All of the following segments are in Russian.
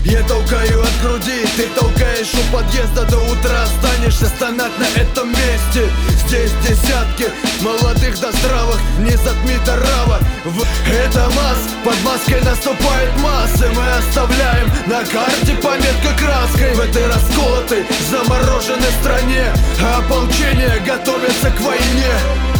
Я толкаю от груди, ты толкаешь у подъезда. До утра останешься стонать на этом месте. Здесь десятки молодых да здравых, не затми рава. Это масс, под маской наступает массы. Мы оставляем на карте пометка краской. В этой расколотой, замороженной стране ополчение готовится к войне.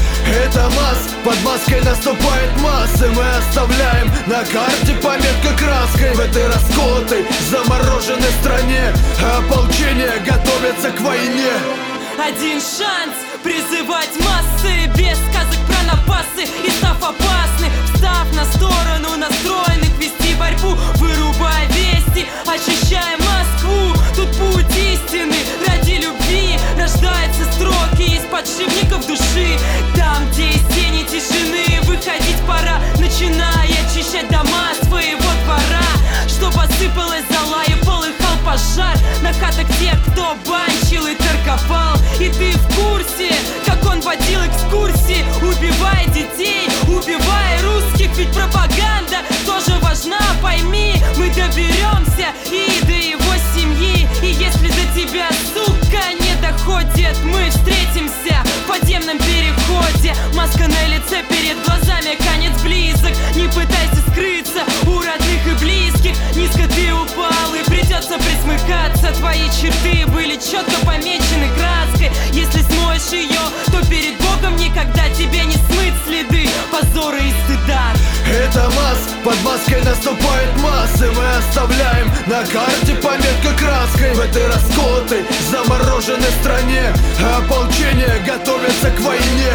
Это масс, под маской наступает массы. Мы оставляем на карте пометка краской. В этой расколотой, замороженной стране ополчение готовится к войне. Один шанс призывать массы, без сказок про напасы и став опасны, встав на сторону настроенных вести борьбу, вырубая вести, очищая Москву. Тут путь истины, ради любви рождаются строки из подшипников души. Там, где из тени тишины выходить пора, начиная очищать дома своего двора. Что посыпалась зола и полыхал пожар на хатах тех, кто банчил и торговал. И ты в курсе, как он водил экскурсии, убивая детей, убивая русских. Ведь пропаганда тоже важна, пойми. Мы доберемся и до его семьи. И если до тебя, сука, не доходит, мы встретимся в подземном переходе. Маска на лице, перед глазами конец близок. Не пытайся скрыться у родных и близких. Низко ты упал и придется присмыкаться. Твои черты были четко помечены краской. Если смоешь ее, то перед Богом никогда тебе не смыть следы позора и стыда. Это масс, под маской наступает массы. Мы оставляем на карте пометка краской. В этой расколотой, замороженной стране ополчение готовится к войне.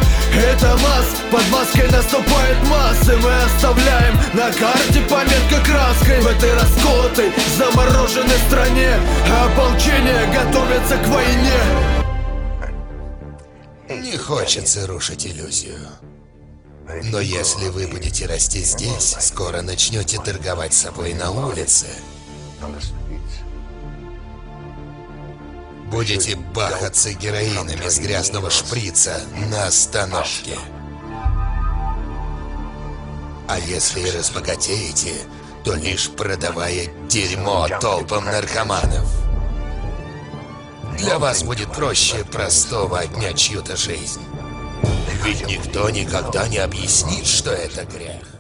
Это масс, под маской наступает массы. Мы оставляем на карте пометка краской. В этой расколотой, замороженной стране ополчение готовится к войне. Не хочется рушить иллюзию. Но если вы будете расти здесь, скоро начнете торговать собой на улице. Будете бахаться героином из грязного шприца на остановке. А если и разбогатеете, то лишь продавая дерьмо толпам наркоманов. Для вас будет проще простого отнять чью-то жизнь. Ведь никто никогда не объяснит, что это грех.